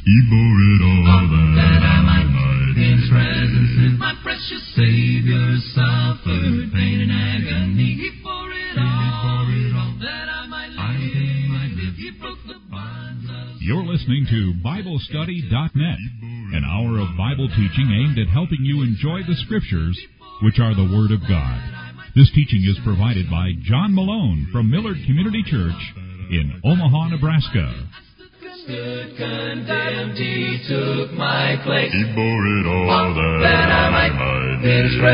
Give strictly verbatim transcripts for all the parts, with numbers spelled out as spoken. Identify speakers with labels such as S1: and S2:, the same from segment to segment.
S1: He bore it all
S2: that I might be in His presence. Since my precious Savior suffered pain and agony, He bore it all that I might live. He broke the bonds of...
S3: You're listening to Bible Study dot net, an hour of Bible teaching aimed at helping you enjoy the Scriptures, which are the Word of God. This teaching is provided by John Malone from Millard Community Church in Omaha, Nebraska.
S2: Stood condemned, He took my place.
S1: He bore it all that,
S2: that I might in His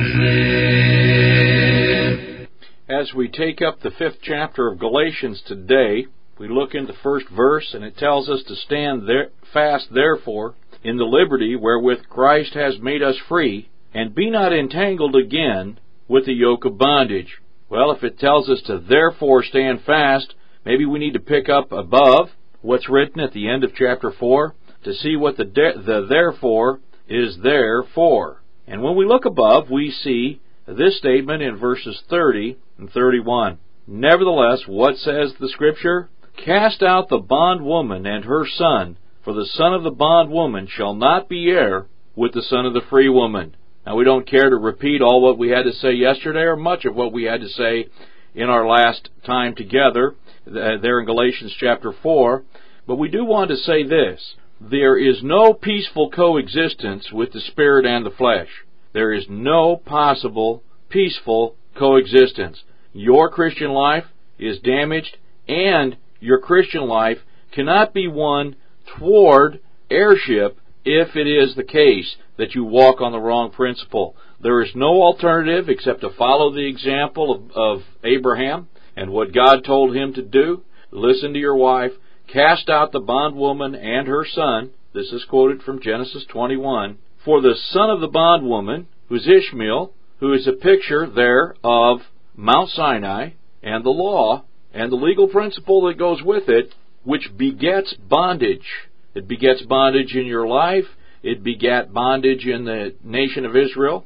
S2: presence live.
S4: As we take up the fifth chapter of Galatians today, we look into the first verse, and it tells us to stand there, fast, therefore, in the liberty wherewith Christ has made us free, and be not entangled again with the yoke of bondage. Well, if it tells us to therefore stand fast, maybe we need to pick up above what's written at the end of chapter four to see what the, de- the therefore is there for. And when we look above, we see this statement in verses thirty and thirty-one. Nevertheless, what says the Scripture? Cast out the bondwoman and her son, for the son of the bondwoman shall not be heir with the son of the free woman. Now, we don't care to repeat all what we had to say yesterday or much of what we had to say in our last time together uh, there in Galatians chapter four. But we do want to say this. There is no peaceful coexistence with the Spirit and the flesh. There is no possible peaceful coexistence. Your Christian life is damaged, and your Christian life cannot be won toward heirship if it is the case that you walk on the wrong principle. There is no alternative except to follow the example of, of Abraham and what God told him to do. Listen to your wife. Cast out the bondwoman and her son. This is quoted from Genesis twenty-one. For the son of the bondwoman, who is Ishmael, who is a picture there of Mount Sinai and the law and the legal principle that goes with it, which begets bondage. It begets bondage in your life. It begat bondage in the nation of Israel.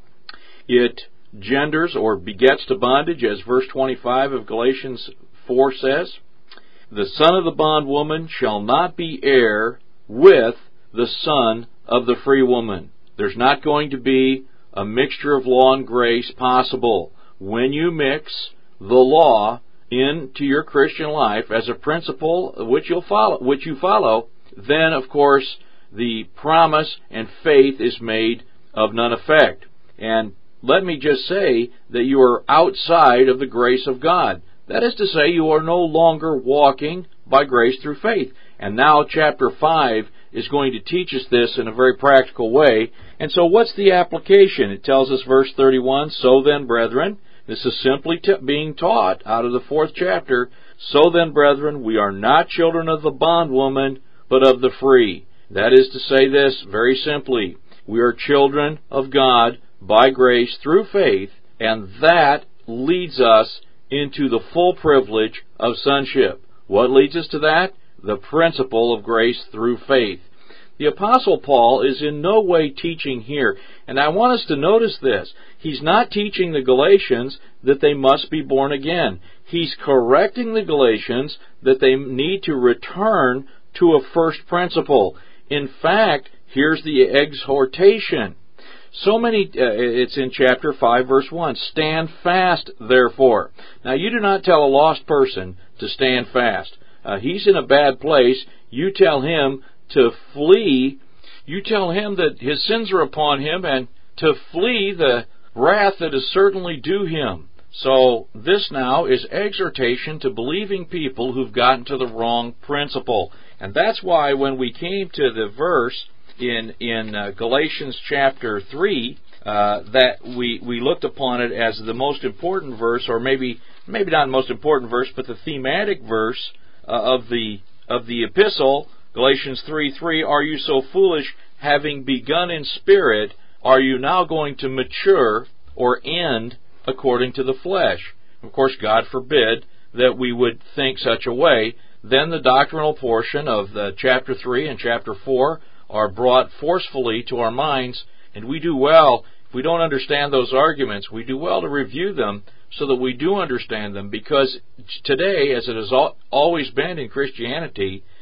S4: It genders or begets to bondage, as verse twenty-five of Galatians four says. The son of the bondwoman shall not be heir with the son of the free woman. There's not going to be a mixture of law and grace possible. When you mix the law into your Christian life as a principle which you'll follow, which you follow, then, of course, the promise and faith is made of none effect. And let me just say that you are outside of the grace of God. That is to say, you are no longer walking by grace through faith. And now chapter five is going to teach us this in a very practical way. And so what's the application? It tells us, verse thirty-one, So then, brethren, this is simply t- being taught out of the fourth chapter, So then, brethren, we are not children of the bondwoman, but of the free. That is to say this very simply. We are children of God by grace through faith, and that leads us into the full privilege of sonship. What leads us to that? The principle of grace through faith. The Apostle Paul is in no way teaching here, and I want us to notice this. He's not teaching the Galatians that they must be born again. He's correcting the Galatians that they need to return to a first principle. In fact, here's the exhortation. So many, uh, it's in chapter five, verse one. Stand fast, therefore. Now, you do not tell a lost person to stand fast. Uh, he's in a bad place. You tell him to flee. You tell him that his sins are upon him and to flee the wrath that is certainly due him. So this now is exhortation to believing people who've gotten to the wrong principle. And that's why when we came to the verse in in uh, Galatians chapter three, uh, that we, we looked upon it as the most important verse, or maybe maybe not the most important verse, but the thematic verse uh, of the of the epistle, Galatians three three, Are you so foolish, having begun in spirit, are you now going to mature or end according to the flesh? Of course, God forbid that we would think such a way. Then the doctrinal portion of the chapter three and chapter four are brought forcefully to our minds, and we do well, if we don't understand those arguments, we do well to review them so that we do understand them, because today, as it has always been in Christianity,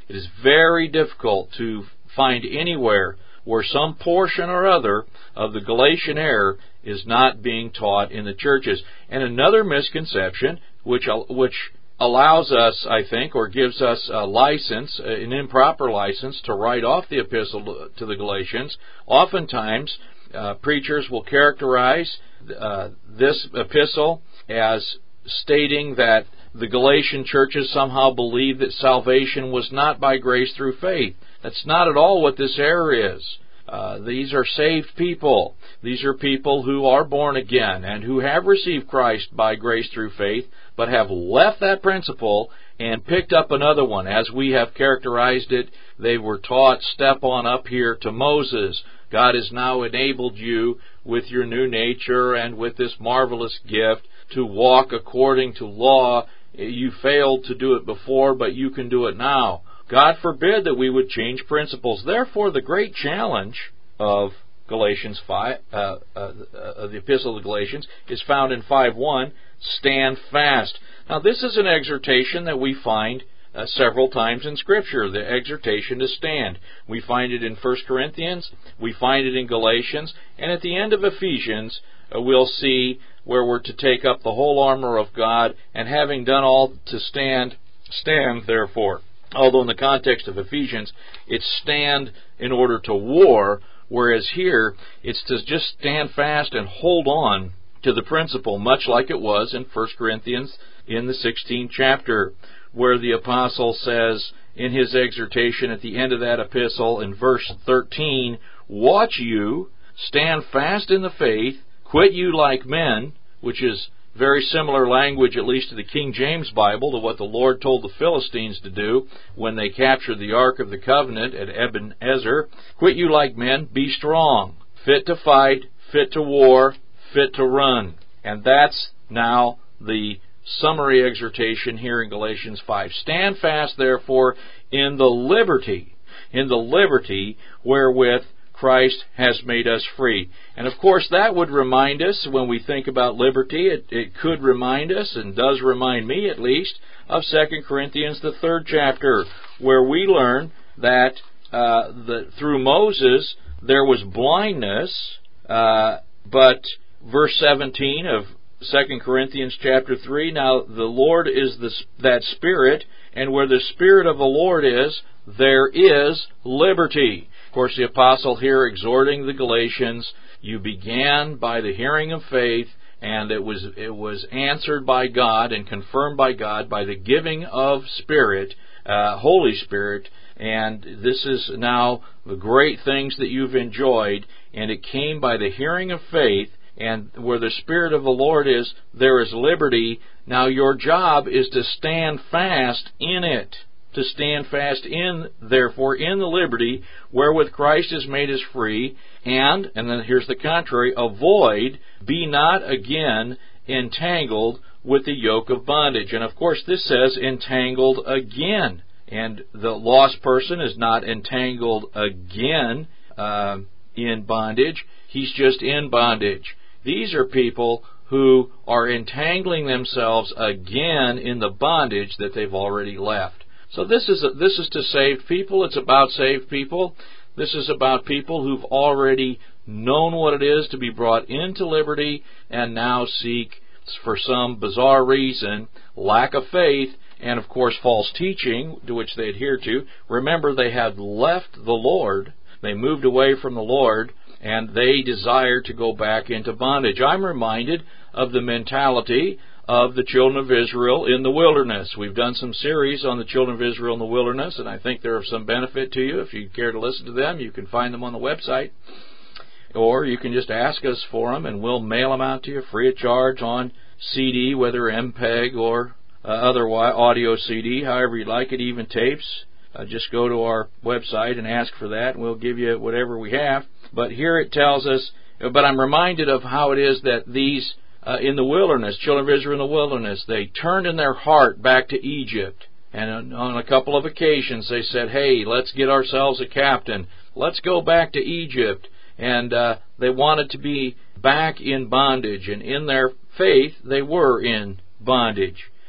S4: It is very difficult to find anywhere where some portion or other of the Galatian error is not being taught in the churches. And another misconception, which which allows us, I think, or gives us a license, an improper license, to write off the epistle to the Galatians. Oftentimes, uh, preachers will characterize uh, this epistle as stating that the Galatian churches somehow believed that salvation was not by grace through faith. That's not at all what this error is. Uh, these are saved people. These are people who are born again and who have received Christ by grace through faith, but have left that principle and picked up another one. As we have characterized it, they were taught, step on up here to Moses. God has now enabled you with your new nature and with this marvelous gift to walk according to law. You failed to do it before, but you can do it now. God forbid that we would change principles. Therefore, the great challenge of Galatians five, uh, uh, uh, the Epistle of the Galatians, is found in five one, stand fast. Now, this is an exhortation that we find uh, several times in Scripture, the exhortation to stand. We find it in First Corinthians, we find it in Galatians, and at the end of Ephesians, uh, we'll see where we're to take up the whole armor of God, and having done all to stand, stand therefore. Although in the context of Ephesians, it's stand in order to war, whereas here, it's to just stand fast and hold on to the principle, much like it was in First Corinthians in the sixteenth chapter, where the apostle says in his exhortation at the end of that epistle in verse thirteen, watch you, stand fast in the faith, quit you like men, which is very similar language, at least to the King James Bible, to what the Lord told the Philistines to do when they captured the Ark of the Covenant at Ebenezer. Quit you like men, be strong, fit to fight, fit to war, fit to run. And that's now the summary exhortation here in Galatians five. Stand fast, therefore, in the liberty, in the liberty wherewith Christ has made us free. And of course that would remind us, when we think about liberty, it, it could remind us, and does remind me at least, of Second Corinthians, the third chapter, where we learn that uh, the, through Moses there was blindness, uh, but verse seventeen of Second Corinthians chapter three, now the Lord is the, that Spirit, and where the Spirit of the Lord is, there is liberty. Of course, the apostle here exhorting the Galatians, you began by the hearing of faith, and it was it was answered by God and confirmed by God by the giving of Spirit, uh, Holy Spirit, and this is now the great things that you've enjoyed, and it came by the hearing of faith, and where the Spirit of the Lord is, there is liberty. Now your job is to stand fast in it. To stand fast in, therefore, in the liberty wherewith Christ has made us free, and, and then here's the contrary, avoid, be not again entangled with the yoke of bondage. And of course this says entangled again. And the lost person is not entangled again uh, in bondage. He's just in bondage. These are people who are entangling themselves again in the bondage that they've already left. So this is a, this is to saved people. It's about saved people. This is about people who've already known what it is to be brought into liberty and now seek, for some bizarre reason, lack of faith and, of course, false teaching to which they adhere to. Remember, they had left the Lord. They moved away from the Lord, and they desire to go back into bondage. I'm reminded of the mentality of the children of Israel in the wilderness. We've done some series on the children of Israel in the wilderness, and I think they're of some benefit to you. If you care to listen to them, you can find them on the website, or you can just ask us for them, and we'll mail them out to you free of charge on C D, whether M P E G or uh, otherwise audio C D, however you like it, even tapes. Uh, just go to our website and ask for that, and we'll give you whatever we have. But here it tells us, but I'm reminded of how it is that these Uh, in the wilderness, children of Israel in the wilderness, they turned in their heart back to Egypt. And on a couple of occasions they said, hey, let's get ourselves a captain. Let's go back to Egypt. And uh, they wanted to be back in bondage. And in their faith, they were in bondage.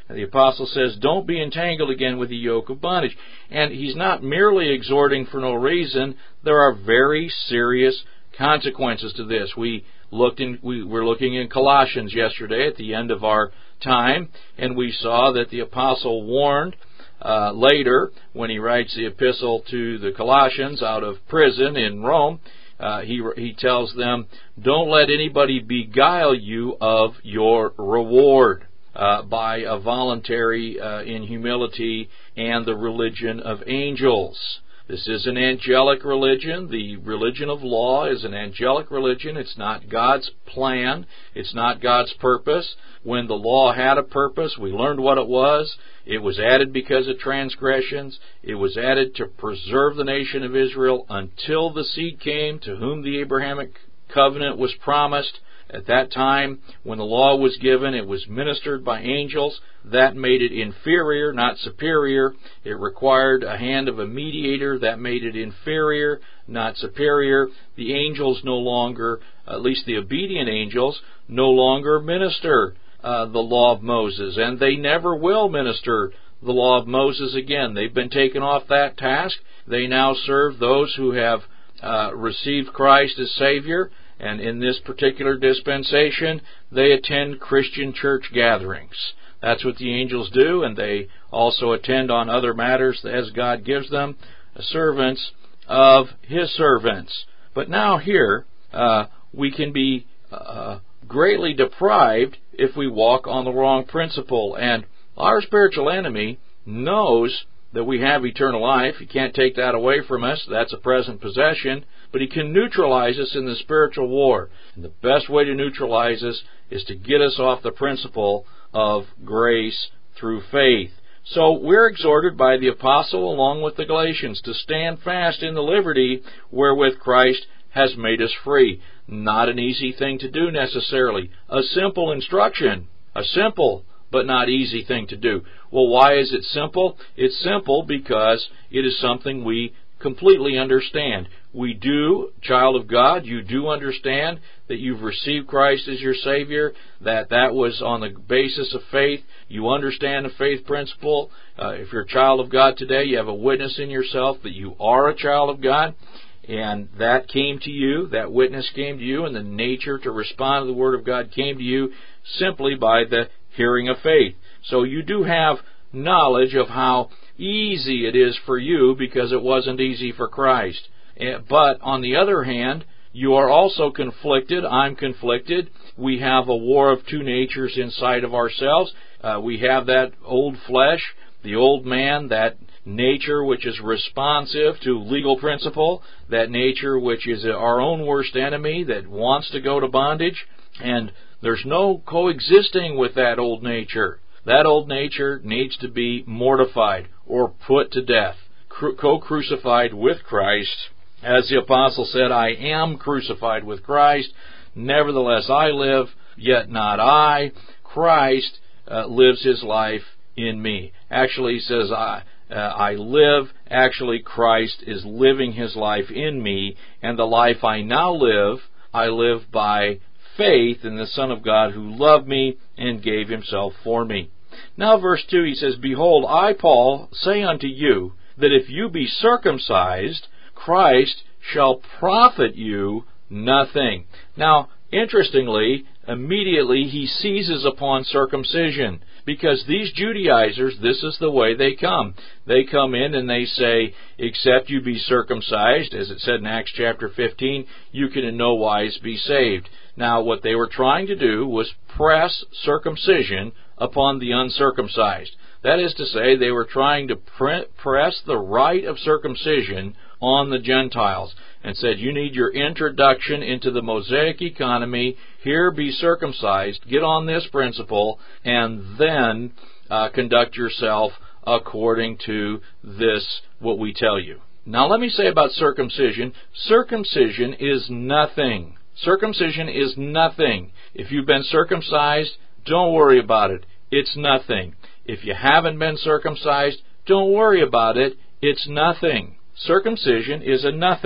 S4: And the apostle says, don't be entangled again with the yoke of bondage. And he's not merely exhorting for no reason. There are very serious consequences to this. We looked in, we were looking in Colossians yesterday at the end of our time, and we saw that the apostle warned uh, later when he writes the epistle to the Colossians out of prison in Rome. Uh, he he tells them, don't let anybody beguile you of your reward uh, by a voluntary uh, in humility and the religion of angels. This is an angelic religion. The religion of law is an angelic religion. It's not God's plan. It's not God's purpose. When the law had a purpose, we learned what it was. It was added because of transgressions. It was added to preserve the nation of Israel until the seed came to whom the Abrahamic covenant was promised. At that time, when the law was given, it was ministered by angels. That made it inferior, not superior. It required a hand of a mediator. That made it inferior, not superior. The angels no longer, at least the obedient angels, no longer minister uh, the law of Moses. And they never will minister the law of Moses again. They've been taken off that task. They now serve those who have uh, received Christ as Savior. And in this particular dispensation, they attend Christian church gatherings. That's what the angels do, and they also attend on other matters as God gives them, servants of His servants. But now here, uh, we can be uh, greatly deprived if we walk on the wrong principle. And our spiritual enemy knows that we have eternal life. He can't take that away from us. That's a present possession. But he can neutralize us in the spiritual war. And the best way to neutralize us is to get us off the principle of grace through faith. So we're exhorted by the apostle along with the Galatians to stand fast in the liberty wherewith Christ has made us free. Not an easy thing to do necessarily. A simple instruction. A simple but not easy thing to do. Well, why is it simple? It's simple because it is something we completely understand. We do, child of God, you do understand that you've received Christ as your Savior, that that was on the basis of faith. You understand the faith principle. Uh, if you're a child of God today, you have a witness in yourself that you are a child of God, and that came to you, that witness came to you, and the nature to respond to the Word of God came to you simply by the hearing of faith. So you do have knowledge of how easy it is for you because it wasn't easy for Christ. But on the other hand, you are also conflicted. I'm conflicted. We have a war of two natures inside of ourselves. Uh, we have that old flesh, the old man, that nature which is responsive to legal principle, that nature which is our own worst enemy that wants to go to bondage. And there's no coexisting with that old nature. That old nature needs to be mortified or put to death, co-crucified with Christ. As the apostle said, I am crucified with Christ. Nevertheless, I live, yet not I. Christ uh, lives His life in me. Actually, he says, I, uh, I live. Actually, Christ is living His life in me. And the life I now live, I live by faith in the Son of God who loved me and gave Himself for me. Now, verse two, he says, Behold, I, Paul, say unto you, that if you be circumcised, Christ shall profit you nothing. Now, interestingly, immediately he seizes upon circumcision, because these Judaizers, this is the way they come. They come in and they say, except you be circumcised, as it said in Acts chapter fifteen, you can in no wise be saved. Now, what they were trying to do was press circumcision upon the uncircumcised. That is to say, they were trying to pre- press the rite of circumcision on the Gentiles and said, you need your introduction into the Mosaic economy. Here, be circumcised. Get on this principle, and then uh, conduct yourself according to this, what we tell you. Now, let me say about circumcision. Circumcision is nothing. Circumcision is nothing. If you've been circumcised, don't worry about it. It's nothing. If you haven't been circumcised, don't worry about it. It's nothing. Circumcision is a nothing.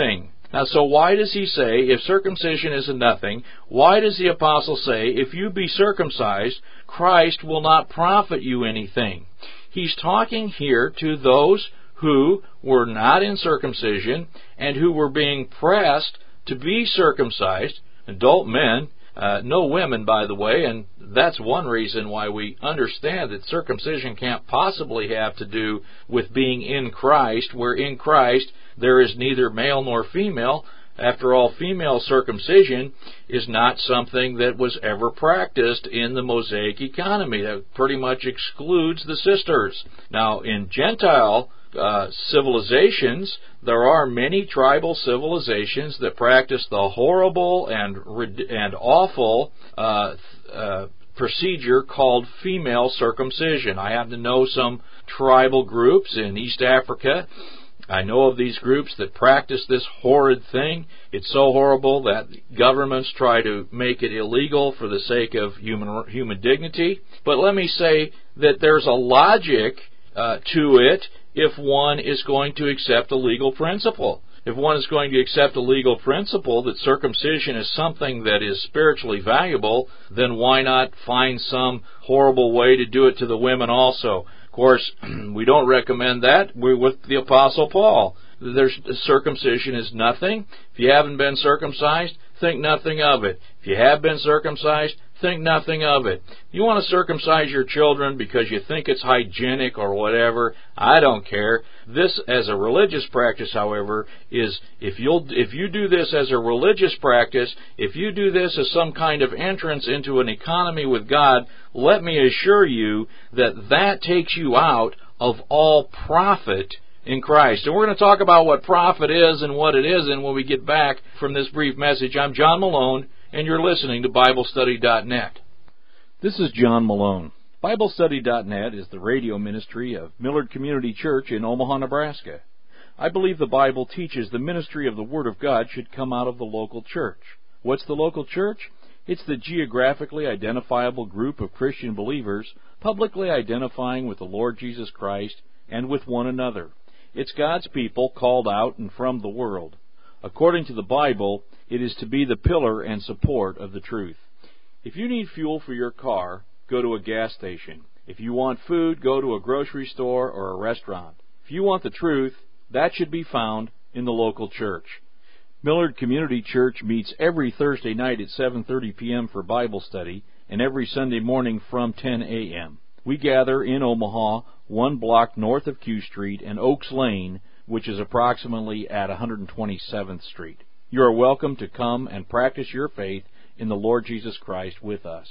S4: Now, so why does he say, if circumcision is a nothing, why does the apostle say, if you be circumcised, Christ will not profit you anything? He's talking here to those who were not in circumcision and who were being pressed to be circumcised, adult men, uh, no women, by the way, and that's one reason why we understand that circumcision can't possibly have to do with being in Christ, where in Christ there is neither male nor female. After all, female circumcision is not something that was ever practiced in the Mosaic economy. That pretty much excludes the sisters. Now, in Gentile uh, civilizations, there are many tribal civilizations that practice the horrible and and awful uh, uh, procedure called female circumcision. I happen to know some tribal groups in East Africa. I know of these groups that practice this horrid thing. It's so horrible that governments try to make it illegal for the sake of human human dignity. But let me say that there's a logic uh, to it if one is going to accept a legal principle. If one is going to accept a legal principle that circumcision is something that is spiritually valuable, then why not find some horrible way to do it to the women also? Of course, we don't recommend that. We're with the Apostle Paul. There's, circumcision is nothing. If you haven't been circumcised, think nothing of it. If you have been circumcised, think nothing of it. You want to circumcise your children because you think it's hygienic or whatever, I don't care. This, as a religious practice, however, is if you'll if you do this as a religious practice, if you do this as some kind of entrance into an economy with God, let me assure you that that takes you out of all profit in Christ. And we're going to talk about what profit is and what it isn't when we get back from this brief message. I'm John Malone, and you're listening to Bible Study dot net. This is John Malone. Bible Study dot net is the radio ministry of Millard Community Church in Omaha, Nebraska. I believe the Bible teaches the ministry of the Word of God should come out of the local church. What's the local church? It's the geographically identifiable group of Christian believers publicly identifying with the Lord Jesus Christ and with one another. It's God's people called out and from the world. According to the Bible, it is to be the pillar and support of the truth. If you need fuel for your car, go to a gas station. If you want food, go to a grocery store or a restaurant. If you want the truth, that should be found in the local church. Millard Community Church meets every Thursday night at seven thirty p.m. for Bible study and every Sunday morning from ten a.m. We gather in Omaha, one block north of Q Street and Oaks Lane, which is approximately at one hundred twenty-seventh Street. You are welcome to come and practice your faith in the Lord Jesus Christ with us.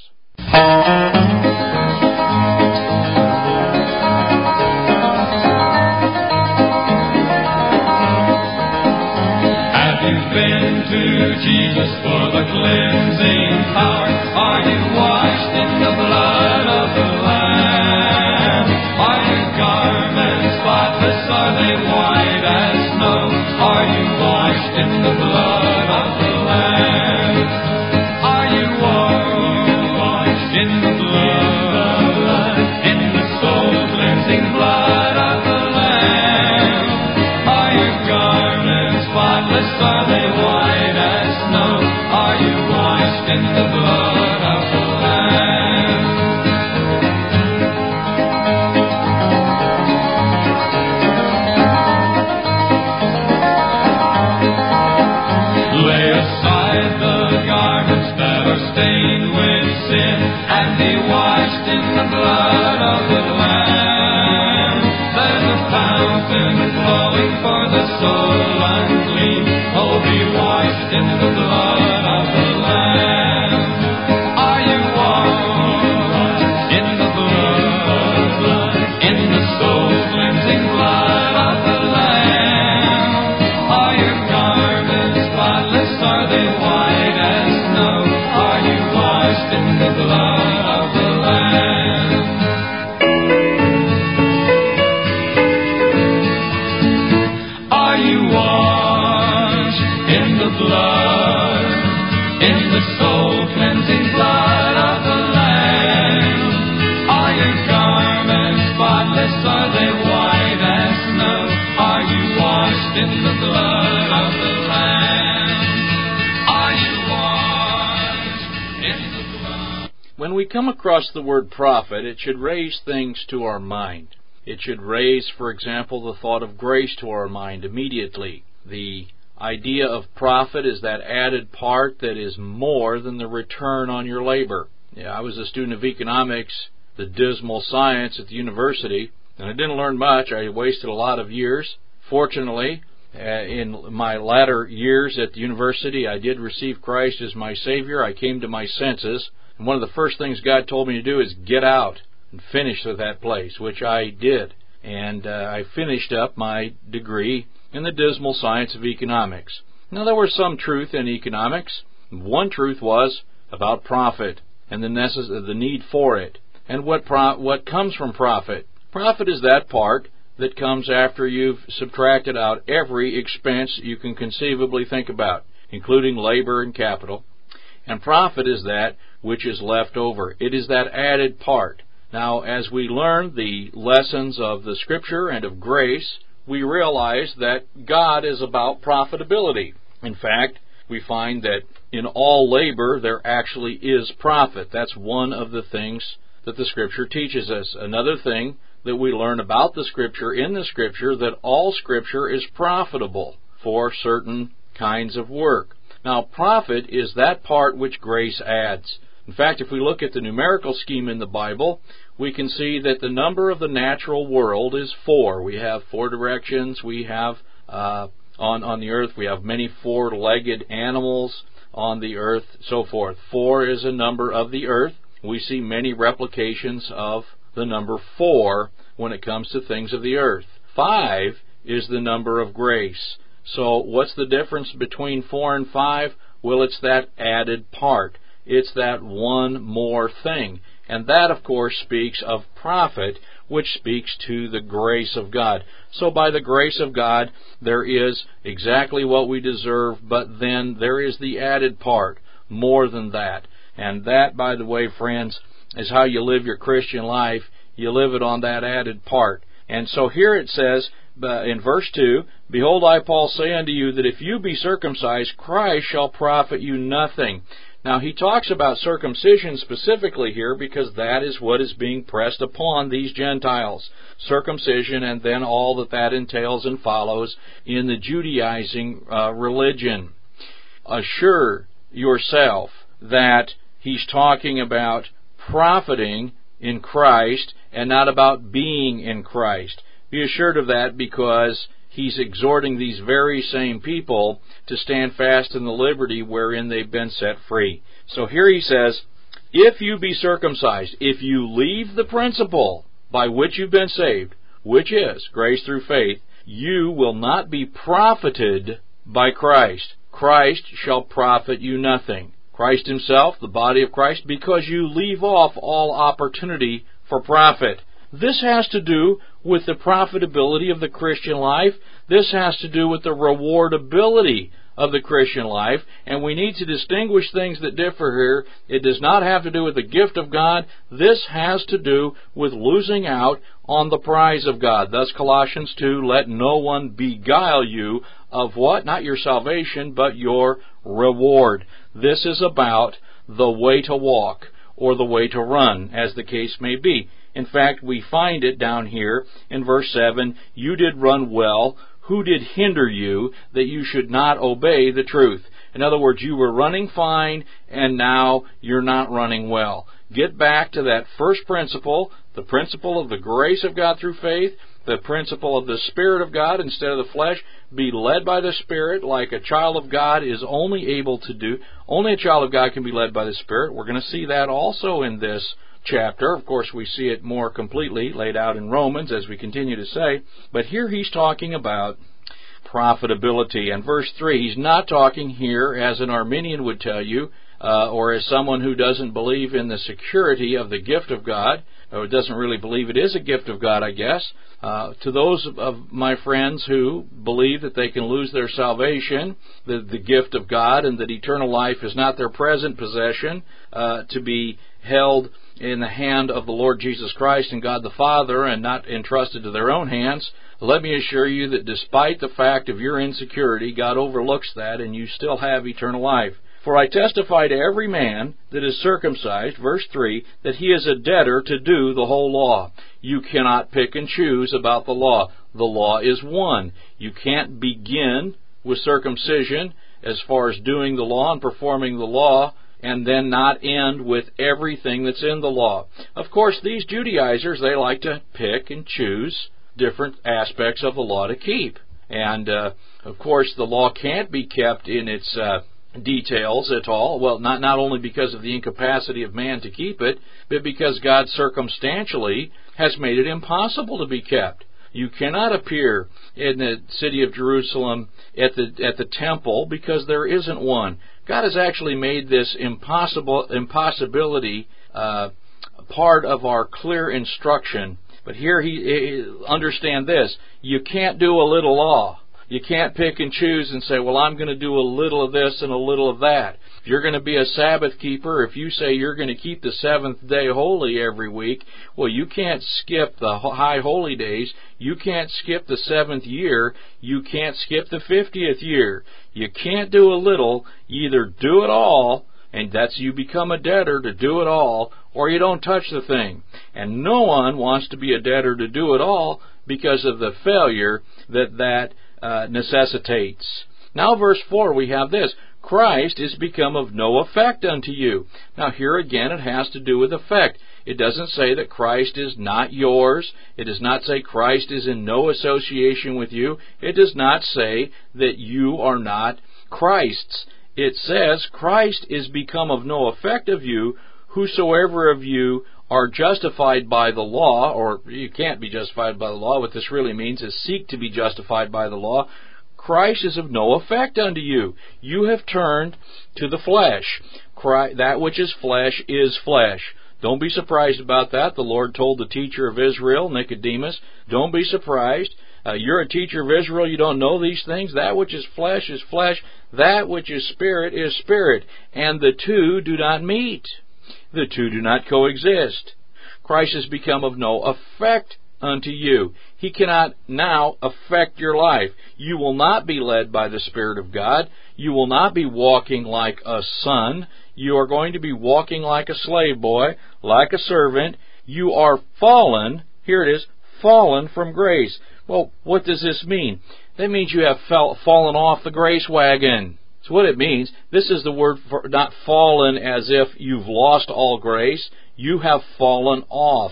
S2: Have you been to Jesus for the cleansing power? Are you washed in the blood of the Lamb? Are your garments spotless? Are they white as snow? Are you washed in the blood of the Lamb? Are you washed in the blood, in the soul-cleansing blood of the Lamb? Are your garments spotless? Are they white as snow? Are you washed in the blood of the Lamb? Lay aside the garments that are stained with sin and be washed in the blood of the Lamb. There's a fountain flowing for the soul unclean. Oh, be washed in the blood of the Lamb. Are you washed in the blood, in the soul-cleansing blood of the Lamb? Are your garments spotless? Are they white as snow? Are you washed in the blood of the Lamb? Are you washed in the blood, in the soul-cleansing blood of the Lamb? Are your garments spotless? Are they white as snow? Are you washed in the blood of the Lamb?
S4: we come across the word prophet, it should raise things to our mind. It should raise, for example, the thought of grace to our mind immediately. The idea of profit is that added part that is more than the return on your labor. Yeah, I was a student of economics, the dismal science at the university, and I didn't learn much. I wasted a lot of years. Fortunately, uh, in my latter years at the university, I did receive Christ as my Savior. I came to my senses, and one of the first things God told me to do is get out and finish with that place, which I did. And uh, I finished up my degree in the dismal science of economics. Now, there was some truth in economics. One truth was about profit and the necess- the need for it. And what pro- what comes from profit? Profit is that part that comes after you've subtracted out every expense you can conceivably think about, including labor and capital. And profit is that which is left over. It is that added part. Now, as we learn the lessons of the Scripture and of grace, we realize that God is about profitability. In fact, we find that in all labor there actually is profit. That's one of the things that the Scripture teaches us. Another thing that we learn about the Scripture in the Scripture, that all Scripture is profitable for certain kinds of work. Now, profit is that part which grace adds. In fact, if we look at the numerical scheme in the Bible, we can see that the number of the natural world is four. We have four directions. We have, uh, on, on the earth, we have many four-legged animals on the earth, so forth. Four is a number of the earth. We see many replications of the number four when it comes to things of the earth. Five is the number of grace. So what's the difference between four and five? Well, it's that added part. It's that one more thing. And that, of course, speaks of profit, which speaks to the grace of God. So by the grace of God, there is exactly what we deserve, but then there is the added part, more than that. And that, by the way, friends, is how you live your Christian life. You live it on that added part. And so here it says uh, in verse two, Behold, I, Paul, say unto you that if you be circumcised, Christ shall profit you nothing. Now, he talks about circumcision specifically here because that is what is being pressed upon these Gentiles. Circumcision and then all that that entails and follows in the Judaizing uh, religion. Assure yourself that he's talking about profiting in Christ and not about being in Christ. Be assured of that because he's exhorting these very same people to stand fast in the liberty wherein they've been set free. So here he says, if you be circumcised, if you leave the principle by which you've been saved, which is grace through faith, you will not be profited by Christ. Christ shall profit you nothing. Christ himself, the body of Christ, because you leave off all opportunity for profit. This has to do with the profitability of the Christian life. This has to do with the rewardability of the Christian life. And we need to distinguish things that differ here. It does not have to do with the gift of God. This has to do with losing out on the prize of God. Thus Colossians two, let no one beguile you of what? Not your salvation, but your reward. This is about the way to walk or the way to run, as the case may be. In fact, we find it down here in verse seven, you did run well. Who did hinder you that you should not obey the truth? In other words, you were running fine, and now you're not running well. Get back to that first principle, the principle of the grace of God through faith, the principle of the Spirit of God instead of the flesh. Be led by the Spirit like a child of God is only able to do. Only a child of God can be led by the Spirit. We're going to see that also in this chapter. Of course, we see it more completely laid out in Romans, as we continue to say. But here he's talking about profitability. And verse three, he's not talking here, as an Arminian would tell you, uh, or as someone who doesn't believe in the security of the gift of God, or doesn't really believe it is a gift of God, I guess. Uh, to those of my friends who believe that they can lose their salvation, the, the gift of God, and that eternal life is not their present possession, uh, to be held in the hand of the Lord Jesus Christ and God the Father and not entrusted to their own hands, let me assure you that despite the fact of your insecurity, God overlooks that and you still have eternal life. For I testify to every man that is circumcised, verse three, that he is a debtor to do the whole law. You cannot pick and choose about the law. The law is one. You can't begin with circumcision as far as doing the law and performing the law, and then not end with everything that's in the law. Of course, these Judaizers, they like to pick and choose different aspects of the law to keep. And, uh, of course, the law can't be kept in its uh, details at all. Well, not, not only because of the incapacity of man to keep it, but because God circumstantially has made it impossible to be kept. You cannot appear in the city of Jerusalem at the at the temple because there isn't one. God has actually made this impossible impossibility uh, part of our clear instruction. But here, he, he understand this: you can't do a little law. You can't pick and choose and say, well, I'm going to do a little of this and a little of that. If you're going to be a Sabbath keeper, if you say you're going to keep the seventh day holy every week, well, you can't skip the high holy days. You can't skip the seventh year. You can't skip the fiftieth year. You can't do a little. You either do it all, and that's you become a debtor to do it all, or you don't touch the thing. And no one wants to be a debtor to do it all because of the failure that that Uh, necessitates. Now, verse four, we have this: Christ is become of no effect unto you. Now, here again, it has to do with effect. It doesn't say that Christ is not yours. It does not say Christ is in no association with you. It does not say that you are not Christ's. It says Christ is become of no effect of you, whosoever of you are justified by the law, or you can't be justified by the law. What this really means is seek to be justified by the law. Christ is of no effect unto you. You have turned to the flesh. Christ, that which is flesh is flesh. Don't be surprised about that. The Lord told the teacher of Israel, Nicodemus, don't be surprised. Uh, you're a teacher of Israel, you don't know these things. That which is flesh is flesh. That which is spirit is spirit. And the two do not meet. The two do not coexist. Christ has become of no effect unto you. He cannot now affect your life. You will not be led by the Spirit of God. You will not be walking like a son. You are going to be walking like a slave boy, like a servant. You are fallen, here it is, fallen from grace. Well, what does this mean? That means you have fell, fallen off the grace wagon. That's what it means. This is the word for not fallen as if you've lost all grace. You have fallen off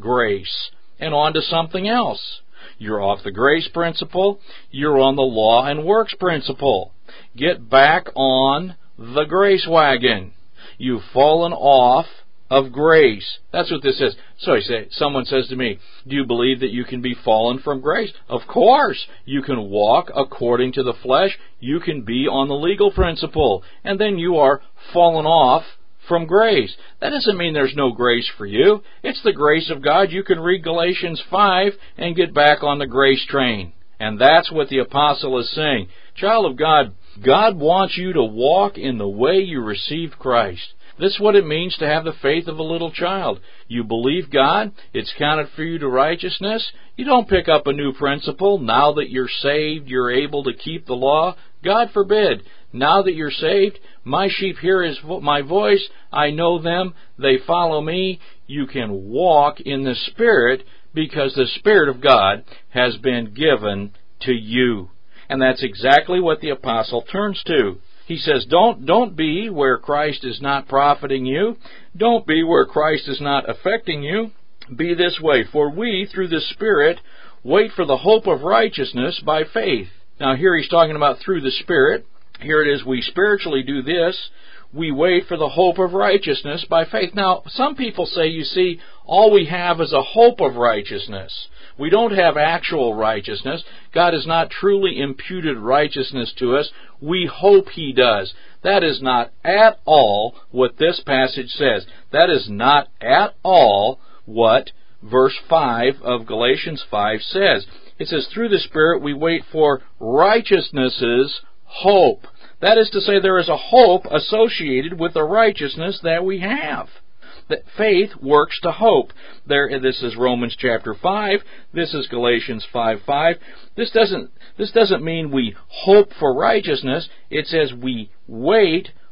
S4: grace and onto something else. You're off the grace principle. You're on the law and works principle. Get back on the grace wagon. You've fallen off of grace. That's what this is. So I say, someone says to me, do you believe that you can be fallen from grace? Of course. You can walk according to the flesh. You can be on the legal principle. And then you are fallen off from grace. That doesn't mean there's no grace for you. It's the grace of God. You can read Galatians five and get back on the grace train. And that's what the apostle is saying. Child of God, God wants you to walk in the way you received Christ. This is what it means to have the faith of a little child. You believe God, it's counted for you to righteousness. You don't pick up a new principle. Now that you're saved, you're able to keep the law. God forbid. Now that you're saved, my sheep hear his vo- my voice. I know them. They follow me. You can walk in the Spirit because the Spirit of God has been given to you. And that's exactly what the apostle turns to. He says, don't, don't be where Christ is not profiting you. Don't be where Christ is not affecting you. Be this way. For we, through the Spirit, wait for the hope of righteousness by faith. Now here he's talking about through the Spirit. Here it is, we spiritually do this. We wait for the hope of righteousness by faith. Now, some people say, you see, all we have is a hope of righteousness. We don't have actual righteousness. God has not truly imputed righteousness to us. We hope He does. That is not at all what this passage says. That is not at all what verse five of Galatians five says. It says, through the Spirit we wait for righteousness's hope. That is to say, there is a hope associated with the righteousness that we have. That faith works to hope. There, this is Romans chapter five. This is Galatians five five. This doesn't, this doesn't mean we hope for righteousness. It says we wait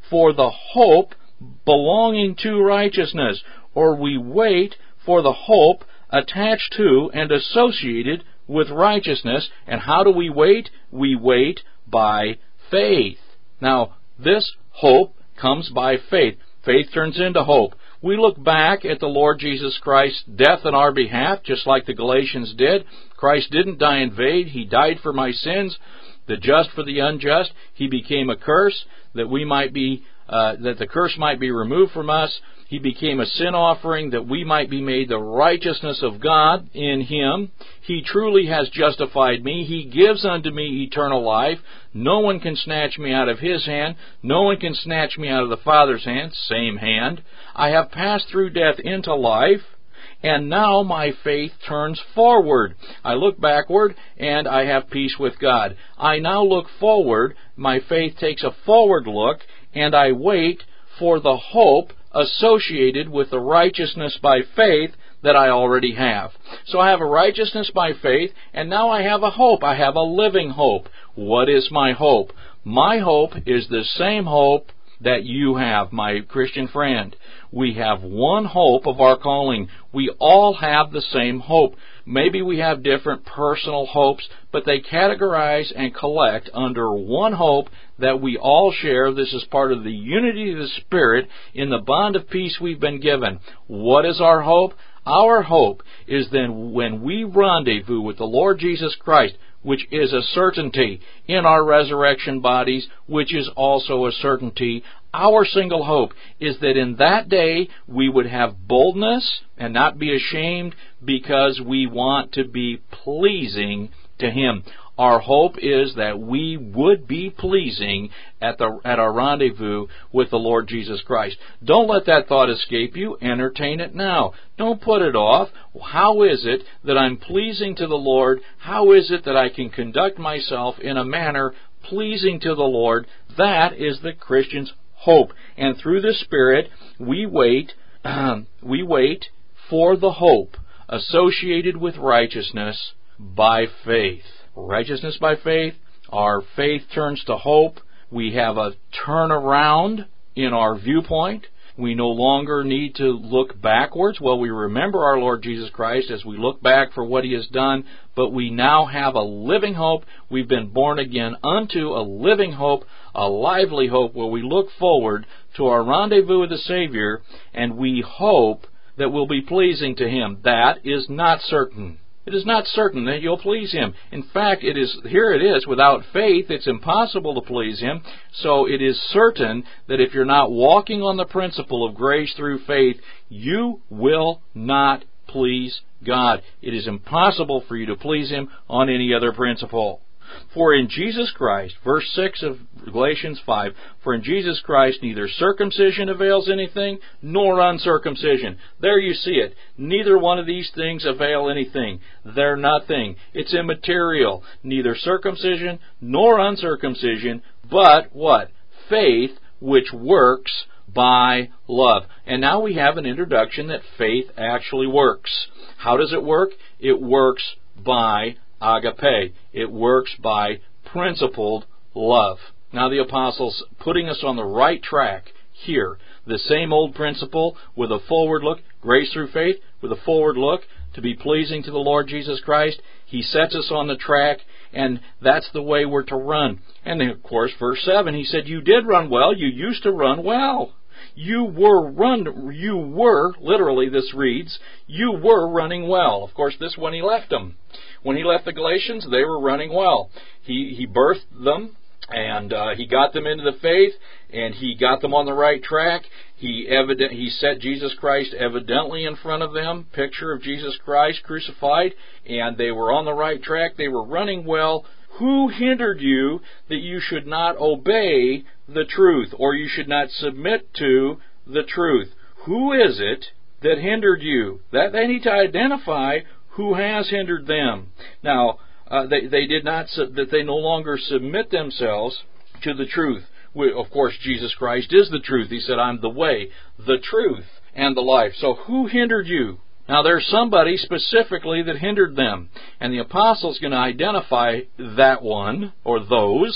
S4: for the hope belonging to righteousness, or we wait for the hope attached to and associated with righteousness. And how do we wait? We wait by faith. Now, this hope comes by faith. Faith turns into hope. We look back at the Lord Jesus Christ's death on our behalf, just like the Galatians did. Christ didn't die in vain. He died for my sins, the just for the unjust. He became a curse that we might be, uh, that the curse might be removed from us. He became a sin offering that we might be made the righteousness of God in Him. He truly has justified me. He gives unto me eternal life. No one can snatch me out of His hand. No one can snatch me out of the Father's hand. Same hand. I have passed through death into life. And now my faith turns forward. I look backward and I have peace with God. I now look forward. My faith takes a forward look, and I wait for the hope associated with the righteousness by faith that I already have. So I have a righteousness by faith, and now I have a hope. I have a living hope. What is my hope? My hope is the same hope that you have, my Christian friend. We have one hope of our calling. We all have the same hope. Maybe we have different personal hopes, but they categorize and collect under one hope that we all share. This is part of the unity of the Spirit in the bond of peace we've been given. What is our hope? Our hope is then when we rendezvous with the Lord Jesus Christ, which is a certainty, in our resurrection bodies, which is also a certainty. Our single hope is that in that day we would have boldness and not be ashamed, because we want to be pleasing to Him. Our hope is that we would be pleasing at the at our rendezvous with the Lord Jesus Christ. Don't let that thought escape you. Entertain it now. Don't put it off. How is it that I'm pleasing to the Lord? How is it that I can conduct myself in a manner pleasing to the Lord? That is the Christian's hope. And through the Spirit, we wait, um, we wait for the hope associated with righteousness by faith. Righteousness by faith. Our faith turns to hope. We have a turnaround in our viewpoint. We no longer need to look backwards. Well, we remember our Lord Jesus Christ as we look back for what He has done, but we now have a living hope. We've been born again unto a living hope, a lively hope, where we look forward to our rendezvous with the Savior, and we hope that we'll be pleasing to Him. That is not certain. It is not certain that you'll please Him. In fact, it is here it is. Without faith, it's impossible to please Him. So it is certain that if you're not walking on the principle of grace through faith, you will not please God. It is impossible for you to please Him on any other principle. For in Jesus Christ, verse six of Galatians five, for in Jesus Christ neither circumcision avails anything, nor uncircumcision. There you see it. Neither one of these things avail anything. They're nothing. It's immaterial. Neither circumcision nor uncircumcision, but what? Faith which works by love. And now we have an introduction that faith actually works. How does it work? It works by agape. It works by principled love. Now the apostle's putting us on the right track here. The same old principle with a forward look, grace through faith, with a forward look to be pleasing to the Lord Jesus Christ. He sets us on the track, and that's the way we're to run. And then, of course, verse seven, he said, you did run well. You used to run well. You were run. You were, literally this reads, you were running well. Of course, this when he left them. When he left the Galatians, they were running well. He he birthed them, and uh, he got them into the faith, and he got them on the right track. He evident he set Jesus Christ evidently in front of them, picture of Jesus Christ crucified, and they were on the right track. They were running well. Who hindered you that you should not obey the truth, or you should not submit to the truth? Who is it that hindered you? That they need to identify who has hindered them. Now, uh, they, they did not, that they no longer submit themselves to the truth. We, of course, Jesus Christ is the truth. He said, I'm the way, the truth, and the life. So who hindered you? Now, there's somebody specifically that hindered them. And the apostle's going to identify that one, or those.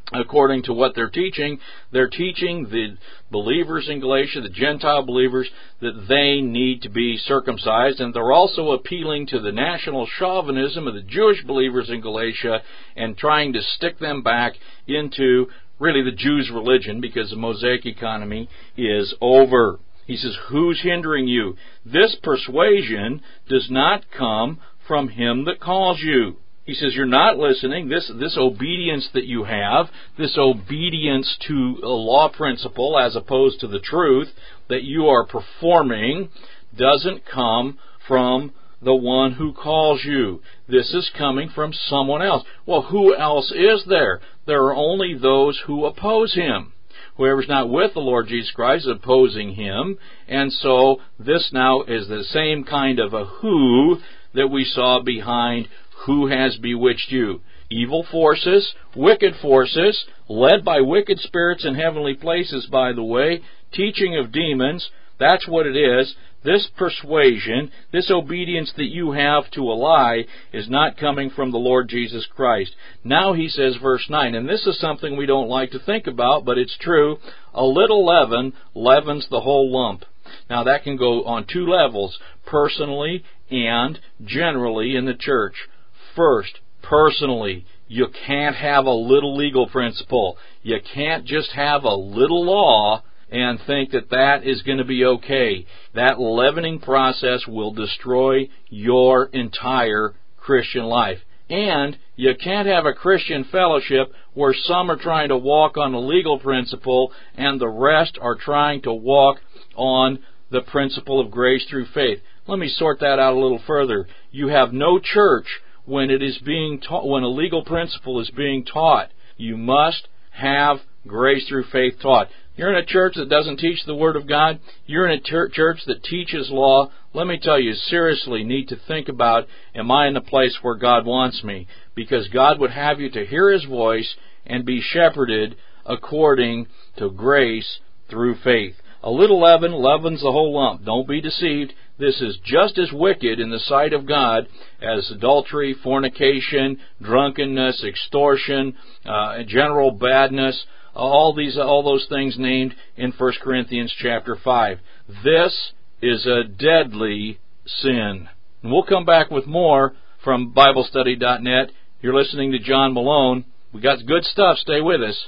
S4: according to what they're teaching. They're teaching the believers in Galatia, the Gentile believers, that they need to be circumcised, and they're also appealing to the national chauvinism of the Jewish believers in Galatia and trying to stick them back into really the Jews' religion, because the Mosaic economy is over. He says, who's hindering you? This persuasion does not come from him that calls you. He says, you're not listening. This this obedience that you have, this obedience to a law principle as opposed to the truth that you are performing, doesn't come from the one who calls you. This is coming from someone else. Well, who else is there? There are only those who oppose him. Whoever's not with the Lord Jesus Christ is opposing him. And so this now is the same kind of a who that we saw behind who has bewitched you. Evil forces, wicked forces, led by wicked spirits in heavenly places, by the way, teaching of demons. That's what it is. This persuasion, this obedience that you have to a lie is not coming from the Lord Jesus Christ. Now he says, verse nine, and this is something we don't like to think about, but it's true. A little leaven leavens the whole lump. Now that can go on two levels, personally and generally in the church. First, personally, you can't have a little legal principle. You can't just have a little law and think that that is going to be okay. That leavening process will destroy your entire Christian life. And you can't have a Christian fellowship where some are trying to walk on a legal principle and the rest are trying to walk on the principle of grace through faith. Let me sort that out a little further. You have no church when it is being taught, when a legal principle is being taught. You must have grace through faith taught. You're in a church that doesn't teach the Word of God. You're in a ter- church that teaches law. Let me tell you, seriously need to think about, am I in the place where God wants me? Because God would have you to hear His voice and be shepherded according to grace through faith. A little leaven leavens the whole lump. Don't be deceived. This is just as wicked in the sight of God as adultery, fornication, drunkenness, extortion, uh, general badness, all these, all those things named in First Corinthians chapter five. This is a deadly sin. And we'll come back with more from Bible Study dot net. You're listening to John Malone. We got good stuff. Stay with us.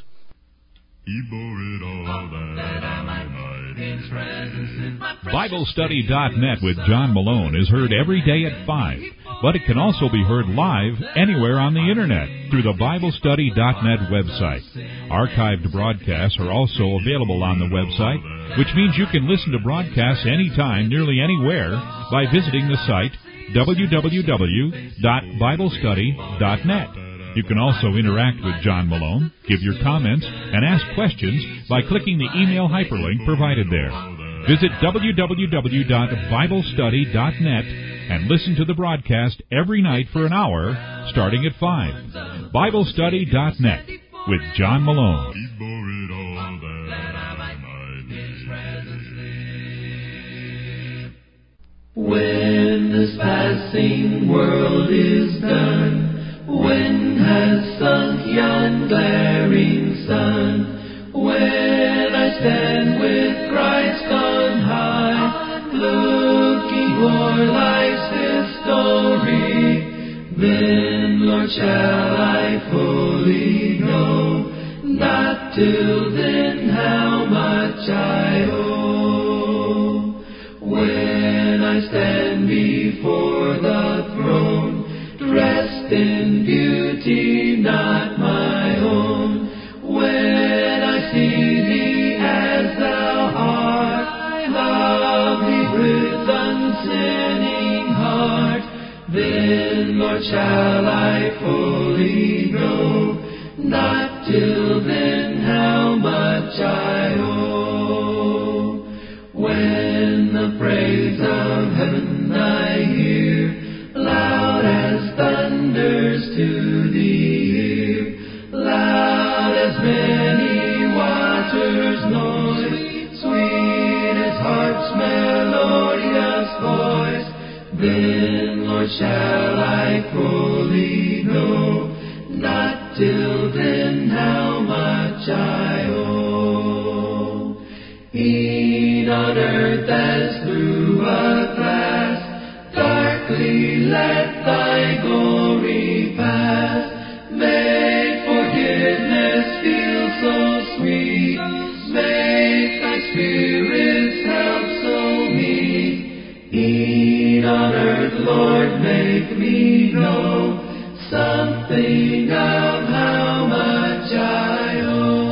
S1: He bore it all that I might
S3: Bible Study dot net with John Malone is heard every day at five, but it can also be heard live anywhere on the Internet through the Bible Study dot net website. Archived broadcasts are also available on the website, which means you can listen to broadcasts anytime, nearly anywhere, by visiting the site w w w dot bible study dot net. You can also interact with John Malone, give your comments, and ask questions by clicking the email hyperlink provided there. Visit w w w dot bible study dot net and listen to the broadcast every night for an hour, starting at five. Bible Study dot net with John Malone.
S1: He bore it all that I might live.
S2: When this passing world is done, when has sunk yon glaring sun, when I stand with Christ on high, looking o'er life's history, then, Lord, shall I fully know, not till then how much I owe. When I stand before the throne, dressed in beauty not my own, when I see Thee as Thou art, lovely with unsinning heart, then, Lord, shall I fully know, not till then how much I owe. When the praise of heaven I hear, loud as thunders to the ear, loud as many waters' noise, sweet as harp's melodious voice, then, Lord, shall I fully know, not till then how much much I owe. E'en on earth as through a glass, darkly let thy glory pass. Make forgiveness feel so sweet, make thy Spirit's help so meet. E'en on earth, Lord, make me know something of how much I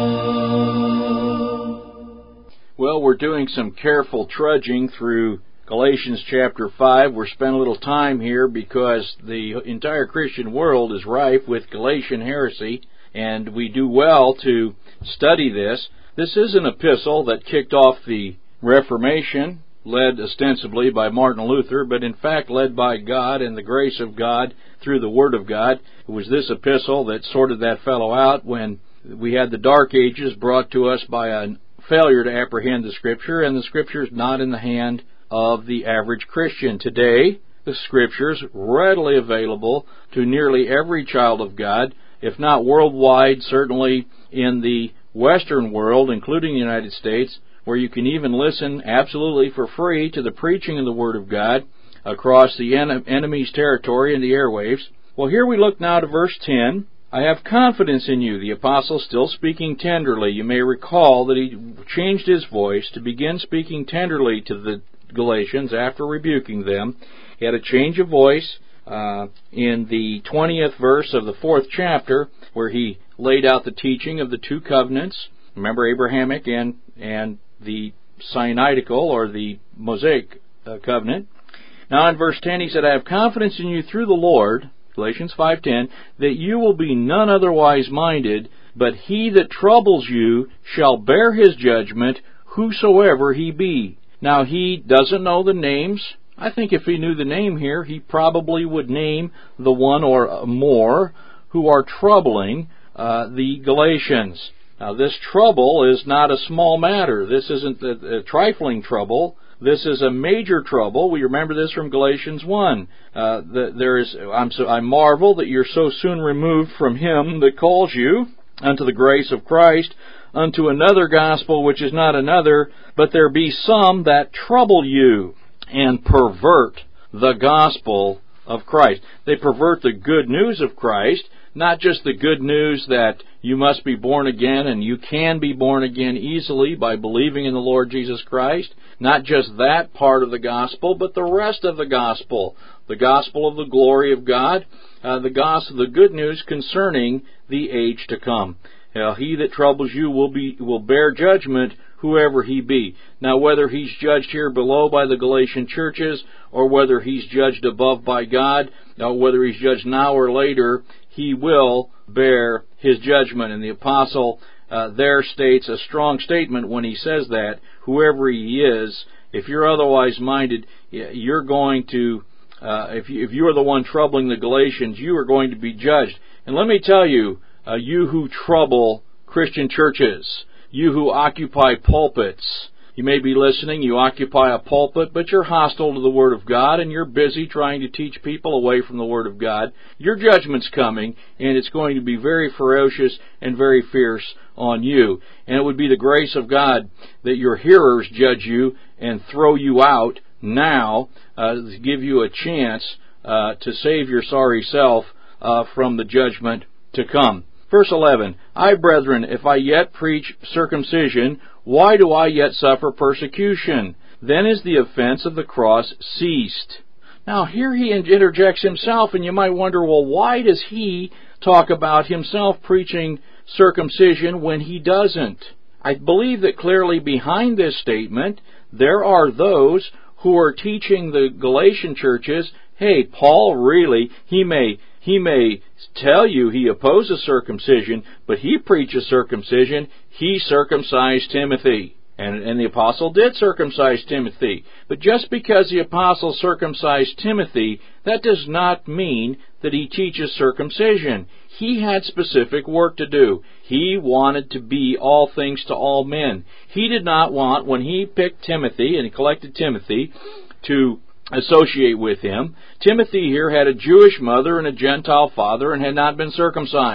S2: owe.
S4: Well, we're doing some careful trudging through Galatians chapter five. We're spending a little time here because the entire Christian world is rife with Galatian heresy, and we do well to study this. This is an epistle that kicked off the Reformation, led ostensibly by Martin Luther, but in fact led by God and the grace of God through the Word of God. It was this epistle that sorted that fellow out when we had the Dark Ages brought to us by a failure to apprehend the Scripture, and the Scripture is not in the hand of the average Christian. Today, the Scriptures readily available to nearly every child of God, if not worldwide, certainly in the Western world, including the United States, where you can even listen absolutely for free to the preaching of the Word of God across the en- enemy's territory and the airwaves. Well, here we look now to verse ten. I have confidence in you, the apostle still speaking tenderly. You may recall that he changed his voice to begin speaking tenderly to the Galatians after rebuking them. He had a change of voice uh, in the twentieth verse of the fourth chapter, where he laid out the teaching of the two covenants. Remember, Abrahamic and and the Sinaitical, or the Mosaic uh, covenant. Now in verse ten he said, I have confidence in you through the Lord, Galatians five ten, that you will be none otherwise minded, but he that troubles you shall bear his judgment, whosoever he be. Now he doesn't know the names. I think if he knew the name here, he probably would name the one or more who are troubling uh, the Galatians. Now, this trouble is not a small matter. This isn't a, a trifling trouble. This is a major trouble. We remember this from Galatians one. Uh, the, there is, I'm so, I marvel that you're so soon removed from him that calls you unto the grace of Christ, unto another gospel which is not another, but there be some that trouble you and pervert the gospel of Christ. They pervert the good news of Christ, not just the good news that you must be born again, and you can be born again easily by believing in the Lord Jesus Christ. Not just that part of the gospel, but the rest of the gospel. The gospel of the glory of God, uh, the gospel, the good news concerning the age to come. Now, he that troubles you will be will bear judgment, whoever he be. Now, whether he's judged here below by the Galatian churches, or whether he's judged above by God, now whether he's judged now or later, he will bear his judgment. And the apostle uh, there states a strong statement when he says that, whoever he is, if you're otherwise minded, you're going to, uh, if, you, if you are the one troubling the Galatians, you are going to be judged. And let me tell you, uh, you who trouble Christian churches, you who occupy pulpits, you may be listening, you occupy a pulpit, but you're hostile to the Word of God, and you're busy trying to teach people away from the Word of God. Your judgment's coming, and it's going to be very ferocious and very fierce on you. And it would be the grace of God that your hearers judge you and throw you out now, uh, to give you a chance uh, to save your sorry self uh, from the judgment to come. Verse eleven, I, brethren, if I yet preach circumcision, why do I yet suffer persecution? Then is the offense of the cross ceased. Now here he interjects himself, and you might wonder, well, why does he talk about himself preaching circumcision when he doesn't? I believe that clearly behind this statement, there are those who are teaching the Galatian churches, hey, Paul really, he may He may tell you he opposes circumcision, but he preaches circumcision. He circumcised Timothy. And, and the apostle did circumcise Timothy. But just because the apostle circumcised Timothy, that does not mean that he teaches circumcision. He had specific work to do. He wanted to be all things to all men. He did not want, when he picked Timothy and he collected Timothy to associate with him, Timothy here had a Jewish mother and a Gentile father and had not been circumcised.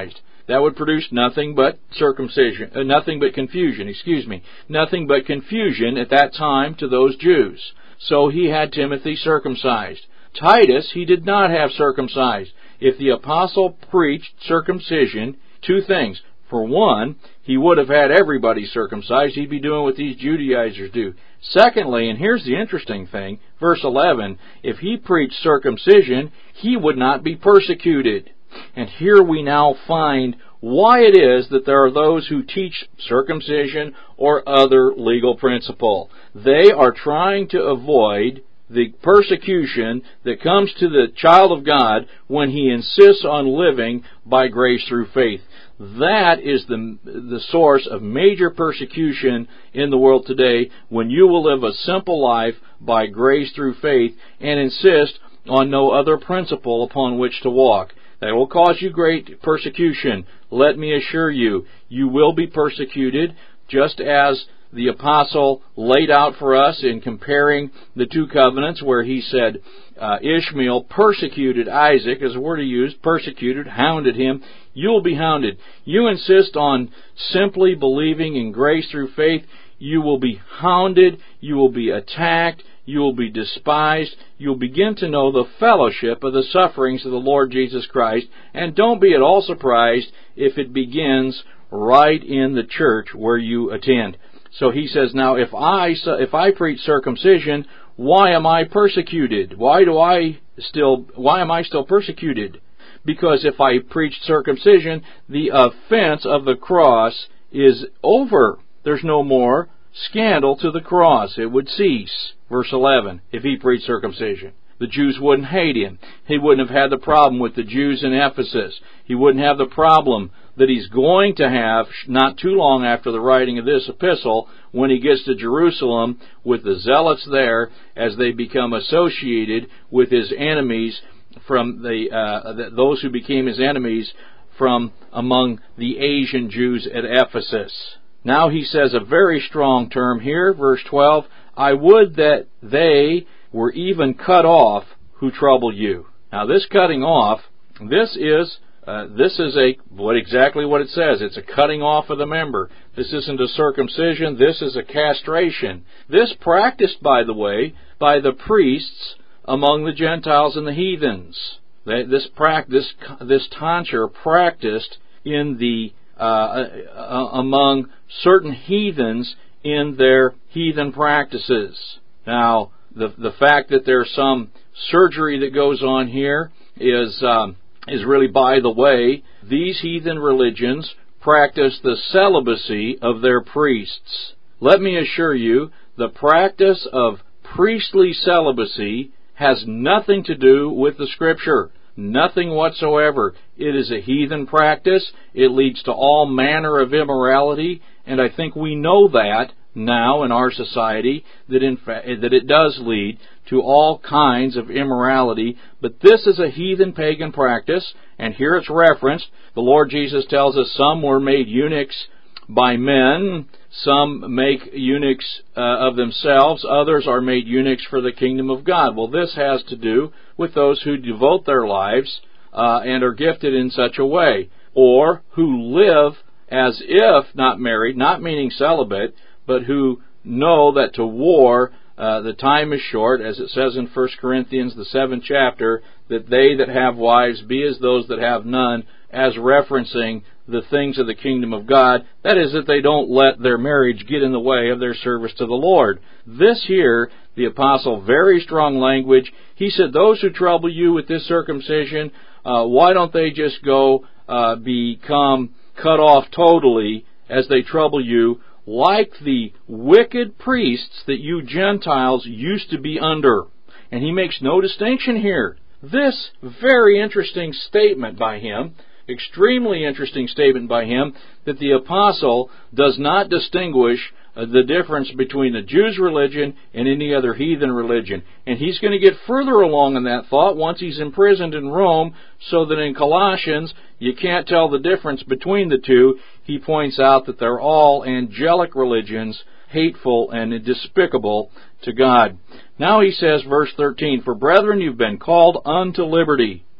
S4: That would produce nothing but circumcision, uh, nothing but confusion, excuse me, nothing but confusion at that time to those Jews. So he had Timothy circumcised. Titus he did not have circumcised. If the apostle preached circumcision, two things. For one, he would have had everybody circumcised. He'd be doing what these Judaizers do. Secondly, and here's the interesting thing, verse eleven, if he preached circumcision, he would not be persecuted. And here we now find why it is that there are those who teach circumcision or other legal principle. They are trying to avoid the persecution that comes to the child of God when he insists on living by grace through faith. That is the, the source of major persecution in the world today, when you will live a simple life by grace through faith and insist on no other principle upon which to walk. That will cause you great persecution. Let me assure you, you will be persecuted, just as the apostle laid out for us in comparing the two covenants, where he said uh, Ishmael persecuted Isaac, as the word he used, persecuted, hounded him. You will be hounded. You insist on simply believing in grace through faith, you will be hounded, you will be attacked, you will be despised, you'll begin to know the fellowship of the sufferings of the Lord Jesus Christ, and don't be at all surprised if it begins right in the church where you attend. So he says, now if I if I preach circumcision, why am I persecuted? Why do I still why am I still persecuted? Because if I preach circumcision, the offense of the cross is over. There's no more scandal to the cross. It would cease. Verse eleven, if he preached circumcision. The Jews wouldn't hate him. He wouldn't have had the problem with the Jews in Ephesus. He wouldn't have the problem that he's going to have not too long after the writing of this epistle, when he gets to Jerusalem with the zealots there, as they become associated with his enemies from the uh, those who became his enemies from among the Asian Jews at Ephesus. Now he says a very strong term here, verse twelve, I would that they were even cut off who trouble you. Now this cutting off, this is uh, this is a what exactly what it says. It's a cutting off of the member. This isn't a circumcision. This is a castration. This practiced, by the way, by the priests among the Gentiles and the heathens. They, this practice, this tonsure practiced in the uh, uh, among certain heathens in their heathen practices. Now, the the fact that there's some surgery that goes on here is um, is really by the way. These heathen religions practice the celibacy of their priests. Let me assure you, the practice of priestly celibacy has nothing to do with the Scripture. Nothing whatsoever. It is a heathen practice. It leads to all manner of immorality, and I think we know that now in our society, that in fact that it does lead to all kinds of immorality. But this is a heathen pagan practice, and here it's referenced. The Lord Jesus tells us some were made eunuchs by men, some make eunuchs uh, of themselves, others are made eunuchs for the kingdom of God. Well, this has to do with those who devote their lives uh, and are gifted in such a way, or who live as if not married, not meaning celibate, but who know that to war uh, the time is short, as it says in First Corinthians, the seventh chapter, that they that have wives be as those that have none, as referencing the things of the kingdom of God. That is, that they don't let their marriage get in the way of their service to the Lord. This here, the apostle, very strong language. He said, those who trouble you with this circumcision, uh, why don't they just go uh, become cut off totally as they trouble you, like the wicked priests that you Gentiles used to be under. And he makes no distinction here. This very interesting statement by him, extremely interesting statement by him, that the apostle does not distinguish uh, the difference between the Jews' religion and any other heathen religion. And he's going to get further along in that thought once he's imprisoned in Rome, so that in Colossians you can't tell the difference between the two. He points out that they're all angelic religions, hateful and despicable to God. Now he says, verse thirteen, for brethren, you've been called unto liberty.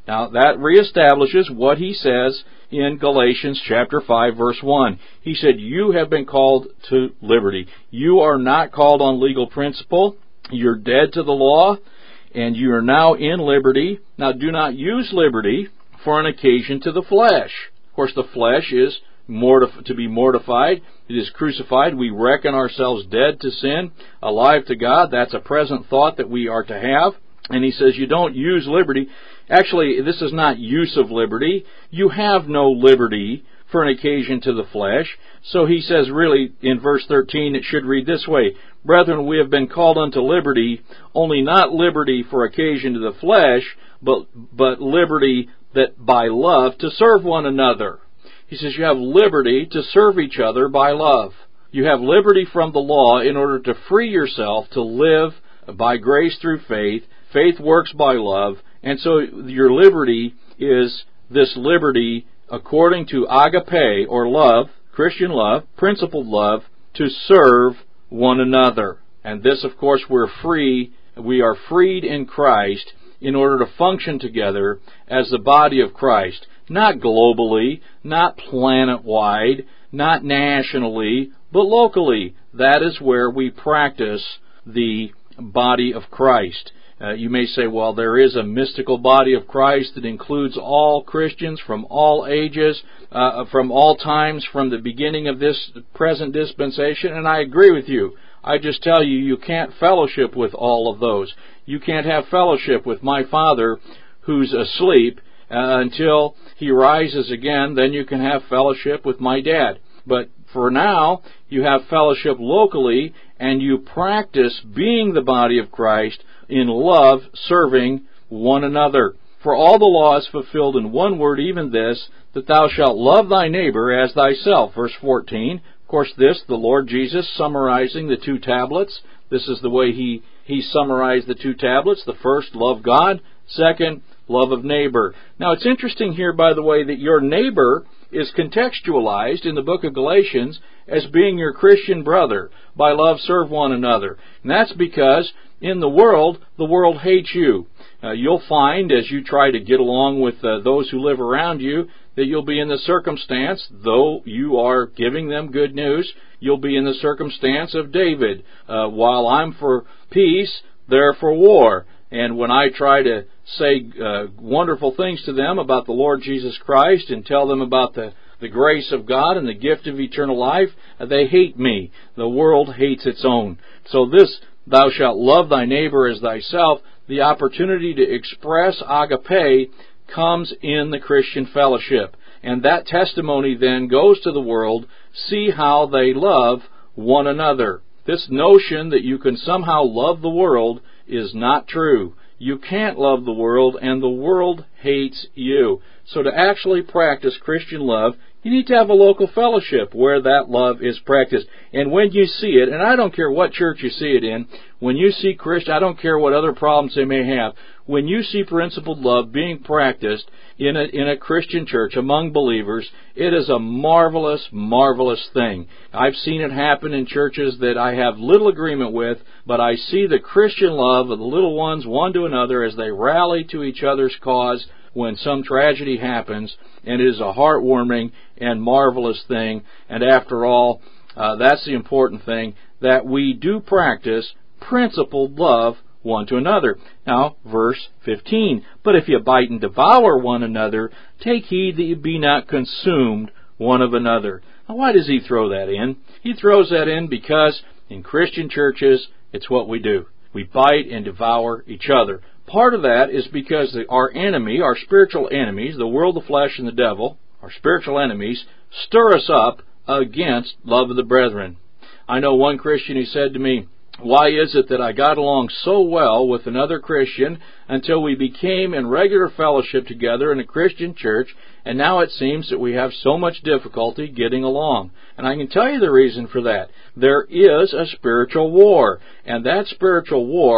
S4: Now, that reestablishes what he says in Galatians chapter five, verse one. He said, you have been called to liberty. You are not called on legal principle. You're dead to the law, and you are now in liberty. Now, do not use liberty for an occasion to the flesh. Of course, the flesh is mortif- to be mortified. It is crucified. We reckon ourselves dead to sin, alive to God. That's a present thought that we are to have. And he says, you don't use liberty. Actually, this is not use of liberty. You have no liberty for an occasion to the flesh. So he says, really, in verse thirteen, it should read this way, brethren, we have been called unto liberty, only not liberty for occasion to the flesh, but, but liberty that by love to serve one another. He says you have liberty to serve each other by love. You have liberty from the law in order to free yourself to live by grace through faith. Faith works by love. And so your liberty is this liberty according to agape, or love, Christian love, principled love, to serve one another. And this, of course, we're free. We are freed in Christ in order to function together as the body of Christ. Not globally, not planet-wide, not nationally, but locally. That is where we practice the body of Christ. Uh, you may say, well, there is a mystical body of Christ that includes all Christians from all ages, uh, from all times, from the beginning of this present dispensation, and I agree with you. I just tell you, you can't fellowship with all of those. You can't have fellowship with my Father who's asleep uh, until He rises again. Then you can have fellowship with my Dad. But for now, you have fellowship locally, and you practice being the body of Christ in love, serving one another. For all the law is fulfilled in one word, even this, that thou shalt love thy neighbor as thyself. Verse fourteen. Of course, this, the Lord Jesus summarizing the two tablets. This is the way he, he summarized the two tablets. The first, love God. Second, love of neighbor. Now, it's interesting here, by the way, that your neighbor is contextualized in the book of Galatians as being your Christian brother. By love, serve one another. And that's because in the world, the world hates you. Uh, you'll find, as you try to get along with uh, those who live around you, that you'll be in the circumstance, though you are giving them good news, you'll be in the circumstance of David. Uh, while I'm for peace, they're for war. And when I try to say uh, wonderful things to them about the Lord Jesus Christ and tell them about the, the grace of God and the gift of eternal life, uh, they hate me. The world hates its own. So this, thou shalt love thy neighbor as thyself, the opportunity to express agape comes in the Christian fellowship. And that testimony then goes to the world, see how they love one another. This notion that you can somehow love the world is not true. You can't love the world, and the world hates you. So to actually practice Christian love, you need to have a local fellowship where that love is practiced. And when you see it, and I don't care what church you see it in, when you see Christian, I don't care what other problems they may have, when you see principled love being practiced in a, in a Christian church among believers, it is a marvelous, marvelous thing. I've seen it happen in churches that I have little agreement with, but I see the Christian love of the little ones one to another as they rally to each other's cause when some tragedy happens, and it is a heartwarming and marvelous thing. And after all, uh, that's the important thing, that we do practice principled love one to another. Now, verse fifteen, but if you bite and devour one another, take heed that you be not consumed one of another. Now, why does he throw that in? He throws that in because in Christian churches, it's what we do. We bite and devour each other. Part of that is because our enemy, our spiritual enemies, the world, the flesh, and the devil, our spiritual enemies, stir us up against love of the brethren. I know one Christian who said to me, why is it that I got along so well with another Christian until we became in regular fellowship together in a Christian church, and now it seems that we have so much difficulty getting along? And I can tell you the reason for that. There is a spiritual war, and that spiritual war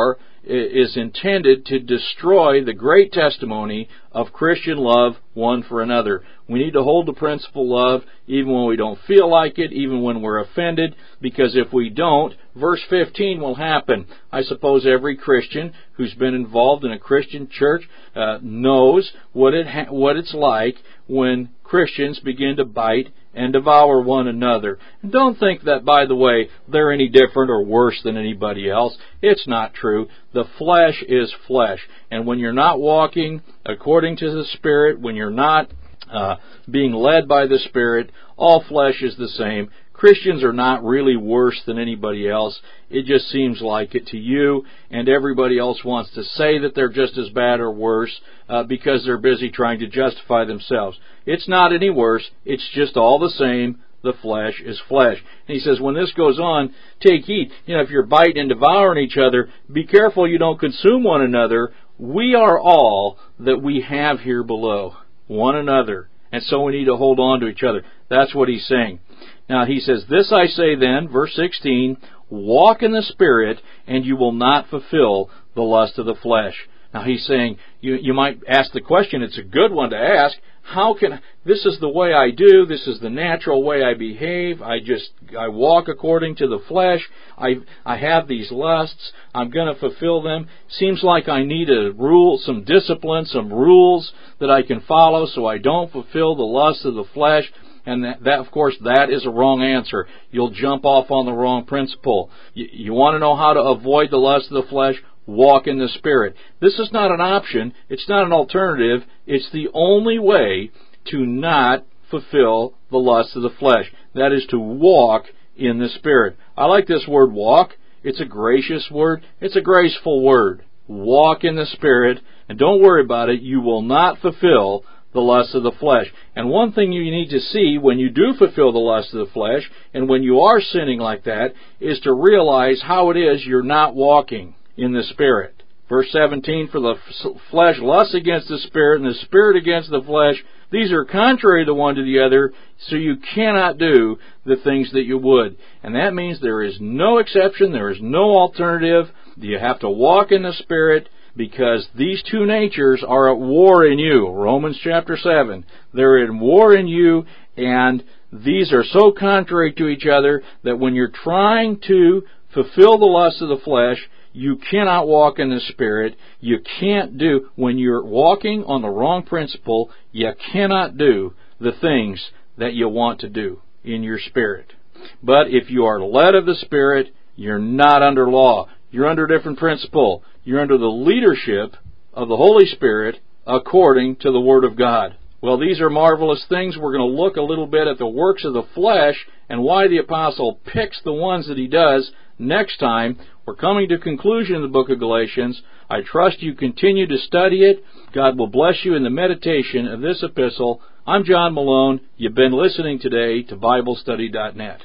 S4: is intended to destroy the great testimony of Christian love one for another. We need to hold the principle of even when we don't feel like it, even when we're offended, because if we don't, verse fifteen will happen. I suppose every Christian who's been involved in a Christian church uh, knows what it ha- what it's like when Christians begin to bite and devour one another. And don't think that, by the way, they're any different or worse than anybody else. It's not true. The flesh is flesh. And when you're not walking according to the Spirit, when you're not uh, being led by the Spirit, all flesh is the same. Christians are not really worse than anybody else. It just seems like it to you, and everybody else wants to say that they're just as bad or worse uh, because they're busy trying to justify themselves. It's not any worse. It's just all the same. The flesh is flesh. And he says, when this goes on, take heed. You know, if you're biting and devouring each other, be careful you don't consume one another. We are all that we have here below, one another. And so we need to hold on to each other. That's what he's saying. Now he says, this I say then, verse sixteen, walk in the Spirit, and you will not fulfill the lust of the flesh. Now he's saying, you, you might ask the question, it's a good one to ask, how can, this is the way I do, this is the natural way I behave, I just, I walk according to the flesh, I, I have these lusts, I'm going to fulfill them. Seems like I need a rule, some discipline, some rules that I can follow so I don't fulfill the lust of the flesh. And that, that, of course, that is a wrong answer. You'll jump off on the wrong principle. You, you want to know how to avoid the lust of the flesh? Walk in the Spirit. This is not an option. It's not an alternative. It's the only way to not fulfill the lust of the flesh. That is to walk in the Spirit. I like this word walk. It's a gracious word. It's a graceful word. Walk in the Spirit, and don't worry about it. You will not fulfill the lust of the flesh. And one thing you need to see when you do fulfill the lust of the flesh, and when you are sinning like that, is to realize how it is you're not walking in the Spirit. Verse seventeen, for the flesh lusts against the Spirit, and the Spirit against the flesh. These are contrary the one to the other, so you cannot do the things that you would. And that means there is no exception, there is no alternative. You have to walk in the Spirit, because these two natures are at war in you. Romans chapter seven. They're at war in you, and these are so contrary to each other that when you're trying to fulfill the lust of the flesh, you cannot walk in the Spirit. You can't do, when you're walking on the wrong principle, you cannot do the things that you want to do in your spirit. But if you are led of the Spirit, you're not under law. You're under a different principle. You're under the leadership of the Holy Spirit according to the Word of God. Well, these are marvelous things. We're going to look a little bit at the works of the flesh and why the apostle picks the ones that he does next time. We're coming to conclusion in the book of Galatians. I trust you continue to study it. God will bless you in the meditation of this epistle. I'm John Malone. You've been listening today to Bible Study dot net.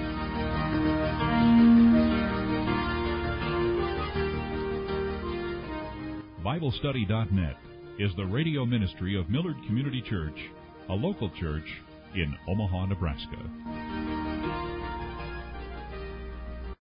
S3: Bible Study dot net is the radio ministry of Millard Community Church, a local church in Omaha, Nebraska.